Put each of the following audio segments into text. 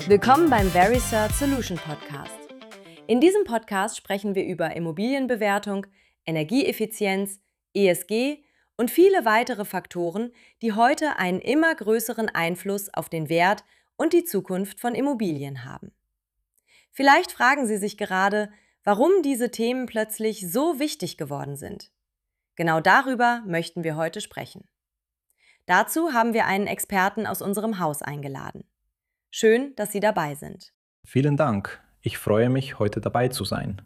Willkommen beim Verisert Solution Podcast. In diesem Podcast sprechen wir über Immobilienbewertung, Energieeffizienz, ESG und viele weitere Faktoren, die heute einen immer größeren Einfluss auf den Wert und die Zukunft von Immobilien haben. Vielleicht fragen Sie sich gerade, warum diese Themen plötzlich so wichtig geworden sind. Genau darüber möchten wir heute sprechen. Dazu haben wir einen Experten aus unserem Haus eingeladen. Schön, dass Sie dabei sind. Vielen Dank. Ich freue mich, heute dabei zu sein.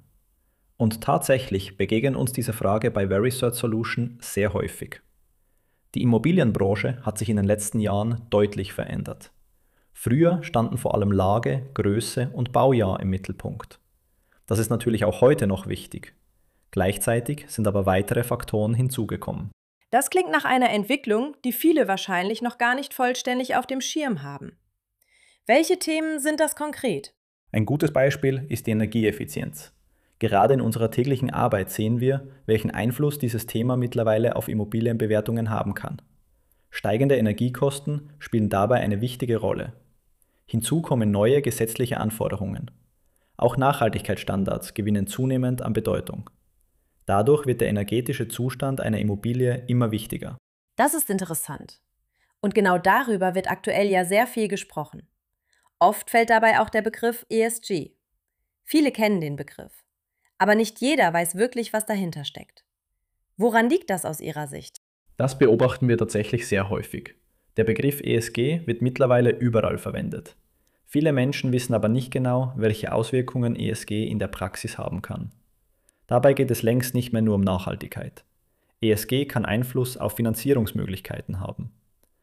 Und tatsächlich begegnet uns diese Frage bei Verisert Solution sehr häufig. Die Immobilienbranche hat sich in den letzten Jahren deutlich verändert. Früher standen vor allem Lage, Größe und Baujahr im Mittelpunkt. Das ist natürlich auch heute noch wichtig. Gleichzeitig sind aber weitere Faktoren hinzugekommen. Das klingt nach einer Entwicklung, die viele wahrscheinlich noch gar nicht vollständig auf dem Schirm haben. Welche Themen sind das konkret? Ein gutes Beispiel ist die Energieeffizienz. Gerade in unserer täglichen Arbeit sehen wir, welchen Einfluss dieses Thema mittlerweile auf Immobilienbewertungen haben kann. Steigende Energiekosten spielen dabei eine wichtige Rolle. Hinzu kommen neue gesetzliche Anforderungen. Auch Nachhaltigkeitsstandards gewinnen zunehmend an Bedeutung. Dadurch wird der energetische Zustand einer Immobilie immer wichtiger. Das ist interessant. Und genau darüber wird aktuell ja sehr viel gesprochen. Oft fällt dabei auch der Begriff ESG. Viele kennen den Begriff. Aber nicht jeder weiß wirklich, was dahinter steckt. Woran liegt das aus Ihrer Sicht? Das beobachten wir tatsächlich sehr häufig. Der Begriff ESG wird mittlerweile überall verwendet. Viele Menschen wissen aber nicht genau, welche Auswirkungen ESG in der Praxis haben kann. Dabei geht es längst nicht mehr nur um Nachhaltigkeit. ESG kann Einfluss auf Finanzierungsmöglichkeiten haben.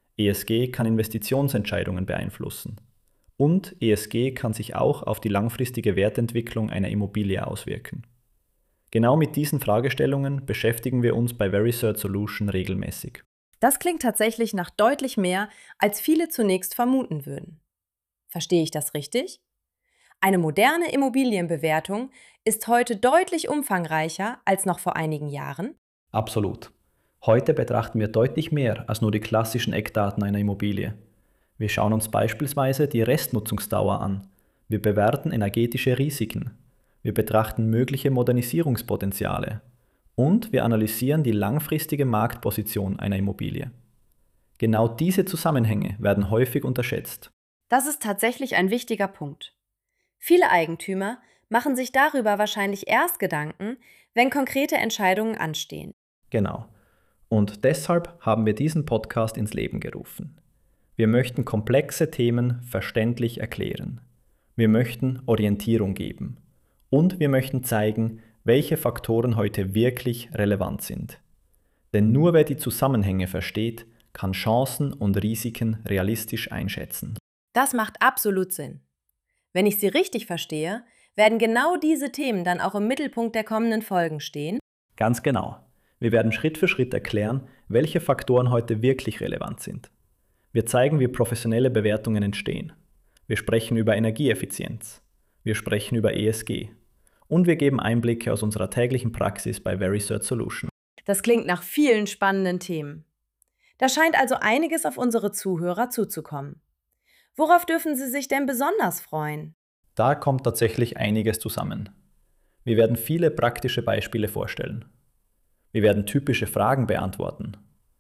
ESG kann Investitionsentscheidungen beeinflussen. Und ESG kann sich auch auf die langfristige Wertentwicklung einer Immobilie auswirken. Genau mit diesen Fragestellungen beschäftigen wir uns bei Verisert Solution regelmäßig. Das klingt tatsächlich nach deutlich mehr, als viele zunächst vermuten würden. Verstehe ich das richtig? Eine moderne Immobilienbewertung ist heute deutlich umfangreicher als noch vor einigen Jahren? Absolut. Heute betrachten wir deutlich mehr als nur die klassischen Eckdaten einer Immobilie. Wir schauen uns beispielsweise die Restnutzungsdauer an. Wir bewerten energetische Risiken. Wir betrachten mögliche Modernisierungspotenziale. Und wir analysieren die langfristige Marktposition einer Immobilie. Genau diese Zusammenhänge werden häufig unterschätzt. Das ist tatsächlich ein wichtiger Punkt. Viele Eigentümer machen sich darüber wahrscheinlich erst Gedanken, wenn konkrete Entscheidungen anstehen. Genau. Und deshalb haben wir diesen Podcast ins Leben gerufen. Wir möchten komplexe Themen verständlich erklären. Wir möchten Orientierung geben. Und wir möchten zeigen, welche Faktoren heute wirklich relevant sind. Denn nur wer die Zusammenhänge versteht, kann Chancen und Risiken realistisch einschätzen. Das macht absolut Sinn. Wenn ich Sie richtig verstehe, werden genau diese Themen dann auch im Mittelpunkt der kommenden Folgen stehen? Ganz genau. Wir werden Schritt für Schritt erklären, welche Faktoren heute wirklich relevant sind. Wir zeigen, wie professionelle Bewertungen entstehen. Wir sprechen über Energieeffizienz. Wir sprechen über ESG. Und wir geben Einblicke aus unserer täglichen Praxis bei Verisert Solution. Das klingt nach vielen spannenden Themen. Da scheint also einiges auf unsere Zuhörer zuzukommen. Worauf dürfen Sie sich denn besonders freuen? Da kommt tatsächlich einiges zusammen. Wir werden viele praktische Beispiele vorstellen. Wir werden typische Fragen beantworten.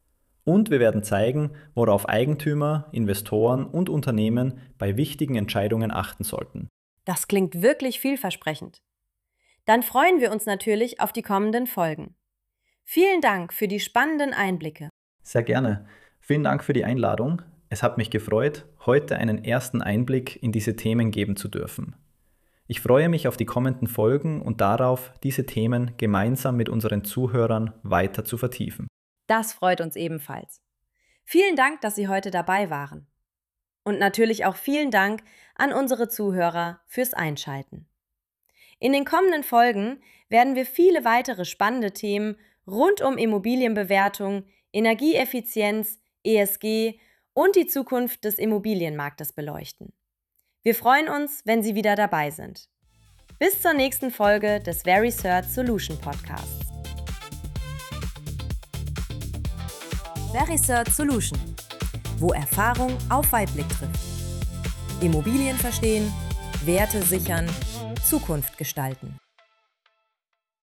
Und wir werden zeigen, worauf Eigentümer, Investoren und Unternehmen bei wichtigen Entscheidungen achten sollten. Das klingt wirklich vielversprechend. Dann freuen wir uns natürlich auf die kommenden Folgen. Vielen Dank für die spannenden Einblicke. Sehr gerne. Vielen Dank für die Einladung. Es hat mich gefreut, heute einen ersten Einblick in diese Themen geben zu dürfen. Ich freue mich auf die kommenden Folgen und darauf, diese Themen gemeinsam mit unseren Zuhörern weiter zu vertiefen. Das freut uns ebenfalls. Vielen Dank, dass Sie heute dabei waren. Und natürlich auch vielen Dank an unsere Zuhörer fürs Einschalten. In den kommenden Folgen werden wir viele weitere spannende Themen rund um Immobilienbewertung, Energieeffizienz, ESG und die Zukunft des Immobilienmarktes beleuchten. Wir freuen uns, wenn Sie wieder dabei sind. Bis zur nächsten Folge des Verisert Solution Podcasts. Verisert Solution, wo Erfahrung auf Weitblick trifft. Immobilien verstehen, Werte sichern, Zukunft gestalten.